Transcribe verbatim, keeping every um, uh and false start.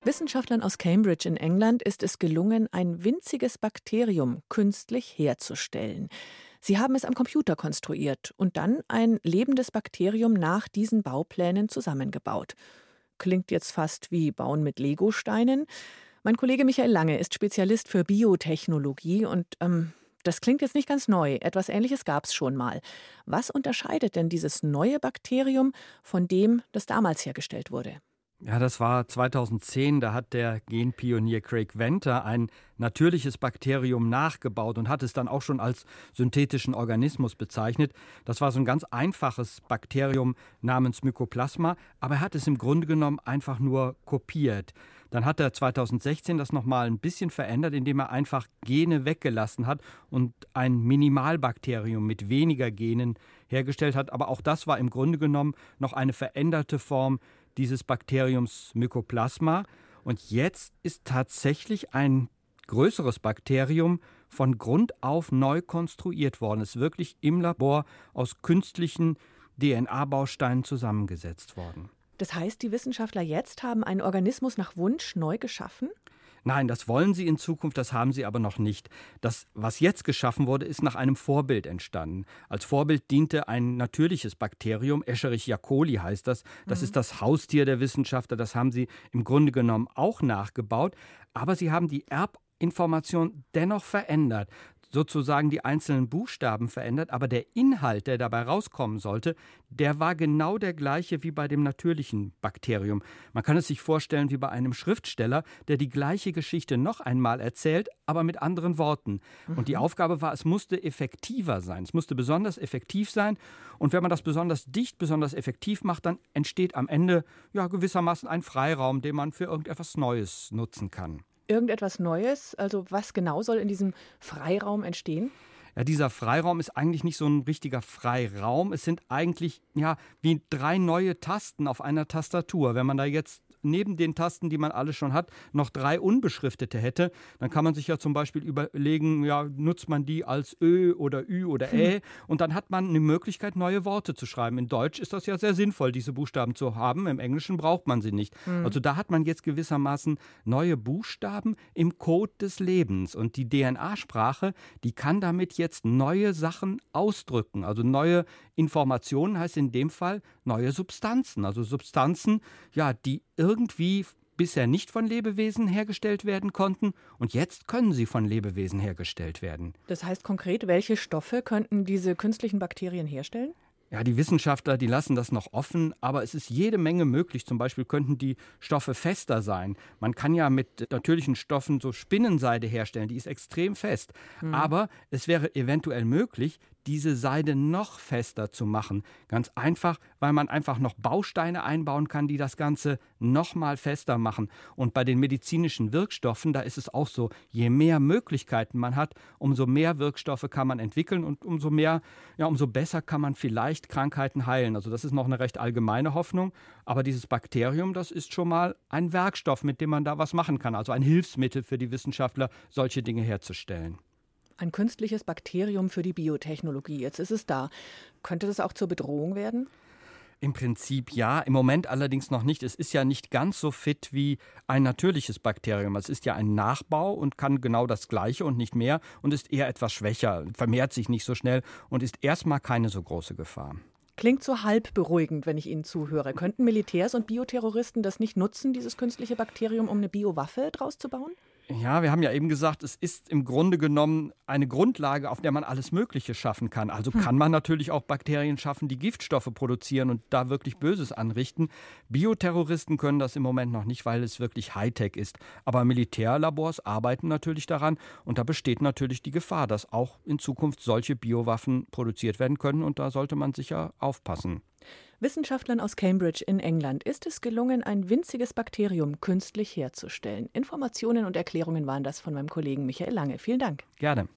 Wissenschaftlern aus Cambridge in England ist es gelungen, ein winziges Bakterium künstlich herzustellen. Sie haben es am Computer konstruiert und dann ein lebendes Bakterium nach diesen Bauplänen zusammengebaut. Klingt jetzt fast wie Bauen mit Legosteinen. Mein Kollege Michael Lange ist Spezialist für Biotechnologie und ähm, das klingt jetzt nicht ganz neu. Etwas Ähnliches gab es schon mal. Was unterscheidet denn dieses neue Bakterium von dem, das damals hergestellt wurde? Ja, das war zweitausendzehn, da hat der Genpionier Craig Venter ein natürliches Bakterium nachgebaut und hat es dann auch schon als synthetischen Organismus bezeichnet. Das war so ein ganz einfaches Bakterium namens Mycoplasma, aber er hat es im Grunde genommen einfach nur kopiert. Dann hat er zweitausendsechzehn das nochmal ein bisschen verändert, indem er einfach Gene weggelassen hat und ein Minimalbakterium mit weniger Genen hergestellt hat. Aber auch das war im Grunde genommen noch eine veränderte Form dieses Bakteriums Mycoplasma. Und jetzt ist tatsächlich ein größeres Bakterium von Grund auf neu konstruiert worden. Es ist wirklich im Labor aus künstlichen D N A-Bausteinen zusammengesetzt worden. Das heißt, die Wissenschaftler jetzt haben einen Organismus nach Wunsch neu geschaffen? Nein, das wollen sie in Zukunft, das haben sie aber noch nicht. Das, was jetzt geschaffen wurde, ist nach einem Vorbild entstanden. Als Vorbild diente ein natürliches Bakterium, Escherichia coli heißt das. Das mhm. ist das Haustier der Wissenschaftler, das haben sie im Grunde genommen auch nachgebaut. Aber sie haben die Erbinformation dennoch verändert, sozusagen die einzelnen Buchstaben verändert, aber der Inhalt, der dabei rauskommen sollte, der war genau der gleiche wie bei dem natürlichen Bakterium. Man kann es sich vorstellen wie bei einem Schriftsteller, der die gleiche Geschichte noch einmal erzählt, aber mit anderen Worten. Mhm. Und die Aufgabe war, es musste effektiver sein, es musste besonders effektiv sein. Und wenn man das besonders dicht, besonders effektiv macht, dann entsteht am Ende ja gewissermaßen ein Freiraum, den man für irgendetwas Neues nutzen kann. Irgendetwas Neues? Also was genau soll in diesem Freiraum entstehen? Ja, dieser Freiraum ist eigentlich nicht so ein richtiger Freiraum. Es sind eigentlich ja wie drei neue Tasten auf einer Tastatur. Wenn man da jetzt neben den Tasten, die man alle schon hat, noch drei unbeschriftete hätte, dann kann man sich ja zum Beispiel überlegen, ja, nutzt man die als Ö oder Ü oder Ä hm. und dann hat man eine Möglichkeit, neue Worte zu schreiben. In Deutsch ist das ja sehr sinnvoll, diese Buchstaben zu haben. Im Englischen braucht man sie nicht. Hm. Also da hat man jetzt gewissermaßen neue Buchstaben im Code des Lebens. Und die D N A-Sprache, die kann damit jetzt neue Sachen ausdrücken. Also neue Informationen heißt in dem Fall neue Substanzen. Also Substanzen, ja, die irgendwie bisher nicht von Lebewesen hergestellt werden konnten und jetzt können sie von Lebewesen hergestellt werden. Das heißt konkret, welche Stoffe könnten diese künstlichen Bakterien herstellen? Ja, die Wissenschaftler, die lassen das noch offen, aber es ist jede Menge möglich. Zum Beispiel könnten die Stoffe fester sein. Man kann ja mit natürlichen Stoffen so Spinnenseide herstellen, die ist extrem fest. Mhm. Aber es wäre eventuell möglich, diese Seide noch fester zu machen. Ganz einfach, weil man einfach noch Bausteine einbauen kann, die das Ganze noch mal fester machen. Und bei den medizinischen Wirkstoffen, da ist es auch so, je mehr Möglichkeiten man hat, umso mehr Wirkstoffe kann man entwickeln und umso mehr, ja, umso besser kann man vielleicht Krankheiten heilen. Also das ist noch eine recht allgemeine Hoffnung. Aber dieses Bakterium, das ist schon mal ein Werkstoff, mit dem man da was machen kann. Also ein Hilfsmittel für die Wissenschaftler, solche Dinge herzustellen. Ein künstliches Bakterium für die Biotechnologie. Jetzt ist es da. Könnte das auch zur Bedrohung werden? Im Prinzip ja, im Moment allerdings noch nicht. Es ist ja nicht ganz so fit wie ein natürliches Bakterium. Es ist ja ein Nachbau und kann genau das Gleiche und nicht mehr und ist eher etwas schwächer, vermehrt sich nicht so schnell und ist erstmal keine so große Gefahr. Klingt so halb beruhigend, wenn ich Ihnen zuhöre. Könnten Militärs und Bioterroristen das nicht nutzen, dieses künstliche Bakterium, um eine Biowaffe draus zu bauen? Ja, wir haben ja eben gesagt, es ist im Grunde genommen eine Grundlage, auf der man alles Mögliche schaffen kann. Also kann man natürlich auch Bakterien schaffen, die Giftstoffe produzieren und da wirklich Böses anrichten. Bioterroristen können das im Moment noch nicht, weil es wirklich Hightech ist. Aber Militärlabors arbeiten natürlich daran und da besteht natürlich die Gefahr, dass auch in Zukunft solche Biowaffen produziert werden können und da sollte man sicher aufpassen. Wissenschaftlern aus Cambridge in England ist es gelungen, ein winziges Bakterium künstlich herzustellen. Informationen und Erklärungen waren das von meinem Kollegen Michael Lange. Vielen Dank. Gerne.